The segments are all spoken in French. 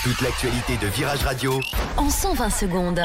Toute l'actualité de Virage Radio en 120 secondes.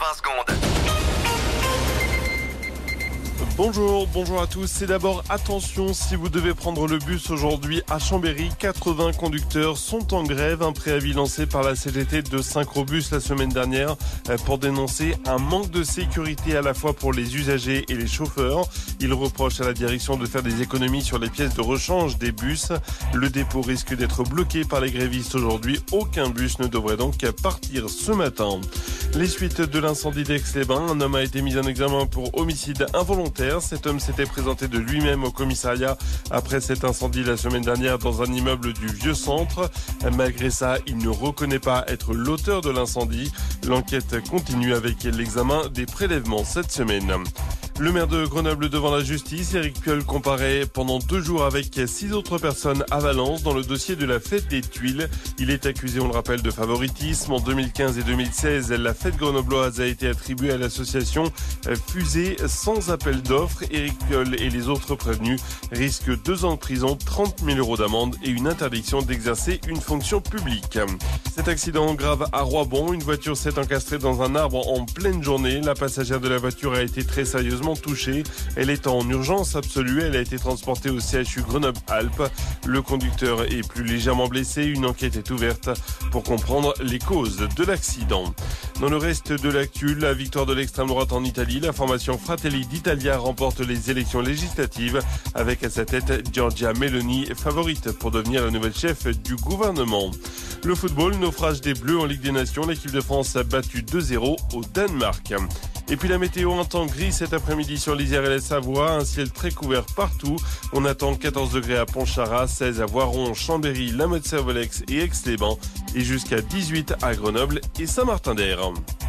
Bonjour à tous. C'est d'abord attention si vous devez prendre le bus aujourd'hui à Chambéry. 80 conducteurs sont en grève. Un préavis lancé par la CGT de Synchrobus la semaine dernière pour dénoncer un manque de sécurité à la fois pour les usagers et les chauffeurs. Ils reprochent à la direction de faire des économies sur les pièces de rechange des bus. Le dépôt risque d'être bloqué par les grévistes aujourd'hui. Aucun bus ne devrait donc partir ce matin. Les suites de l'incendie d'Aix-les-Bains. Un homme a été mis en examen pour homicide involontaire. Cet homme s'était présenté de lui-même au commissariat après cet incendie la semaine dernière dans un immeuble du Vieux-Centre. Malgré ça, il ne reconnaît pas être l'auteur de l'incendie. L'enquête continue avec l'examen des prélèvements cette semaine. Le maire de Grenoble devant la justice, Éric Piolle, comparé pendant 2 jours avec 6 autres personnes à Valence dans le dossier de la fête des Tuiles. Il est accusé, on le rappelle, de favoritisme. En 2015 et 2016, la fête grenobloise a été attribuée à l'association Fusée sans appel d'offres. Éric Piolle et les autres prévenus risquent 2 ans de prison, 30 000 € d'amende et une interdiction d'exercer une fonction publique. Cet accident grave à Roibon, une voiture s'est encastrée dans un arbre en pleine journée. La passagère de la voiture a été très sérieusement touchée. Elle est en urgence absolue. Elle a été transportée au CHU Grenoble-Alpes. Le conducteur est plus légèrement blessé. Une enquête est ouverte pour comprendre les causes de l'accident. Dans le reste de l'actu, la victoire de l'extrême droite en Italie. La formation Fratelli d'Italia remporte les élections législatives avec à sa tête Giorgia Meloni, favorite pour devenir la nouvelle chef du gouvernement. Le football, naufrage des Bleus en Ligue des Nations. L'équipe de France a battu 2-0 au Danemark. Et puis la météo, un temps gris cet après-midi sur l'Isère et la Savoie, un ciel très couvert partout. On attend 14 degrés à Pontcharrat, 16 à Voiron, Chambéry, La Motte-Servolex et Aix-les-Bains et jusqu'à 18 à Grenoble et Saint-Martin-d'Air.